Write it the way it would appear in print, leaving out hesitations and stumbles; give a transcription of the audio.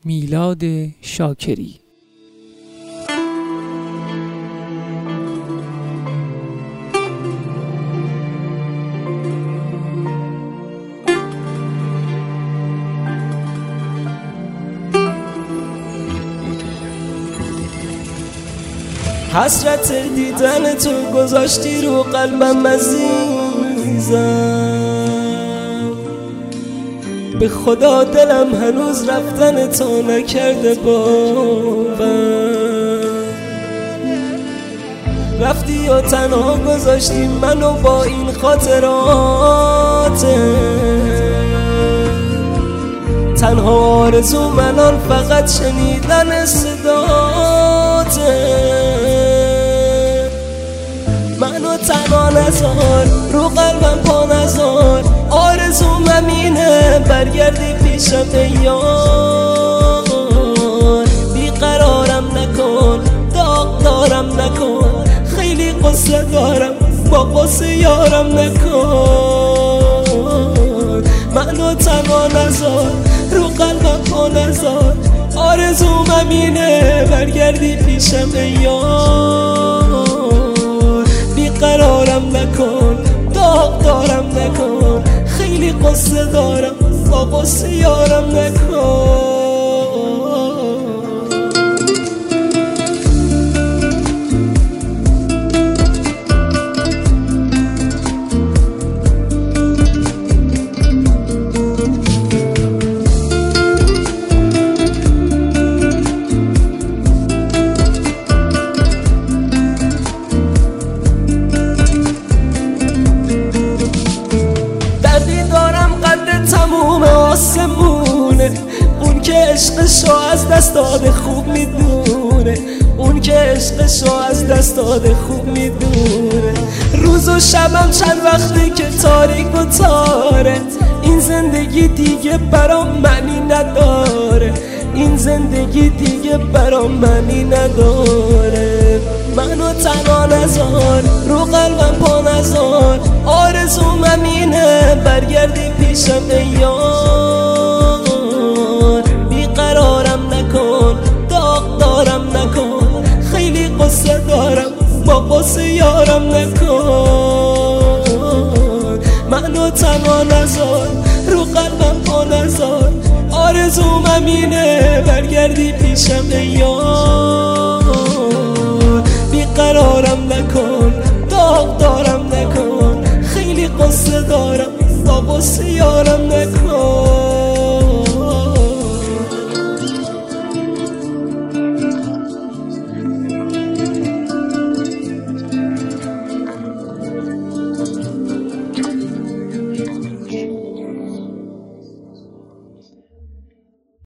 میلاد شاکری. حسرت دیدن تو گذاشتی رو قلبم عزیزم، به خدا دلم هنوز رفتن تو نکرده باور. رفتی و تنها گذاشتی منو با این خاطرات، تنها آرزو منان فقط شنیدن صداته. منو تنها نذار، رو قلبم پا نذار، آرزوم همینه برگردی پیشم ای یار. بیقرارم نکن، داغ دارم نکن، خیلی قصه دارم با قصه یارم نکن. منو تنها نذار، رو قلبم پا نذار، آرزوم همینه برگردی پیشم ای یار. بیقرارم نکن، داغ دارم نکن، خیلی قصه دارم با قصه یارم نکن. تموم آسمونه، اون که عشقشو از دست داده خوب میدونه، اون که عشقشو از دست داده خوب میدونه. روز و شبم چند وقتی که تاریک و تاره، این زندگی دیگه برام معنی نداره، این زندگی دیگه برام معنی نداره. منو تنها نذار، رو قلبم پا نذار، آرزوم همینه برگردی پیشم ای یار. بیقرارم نکن، داغ دارم نکن، خیلی قصه دارم با قصه یارم نکن. منو تنها نذار، رو قلبم پا نذار، آرزوم همینه برگردی پیشم ای یار. بیقرارم نکن، داغ دارم نکن، خیلی قصه دارم با قصه یارم نکن.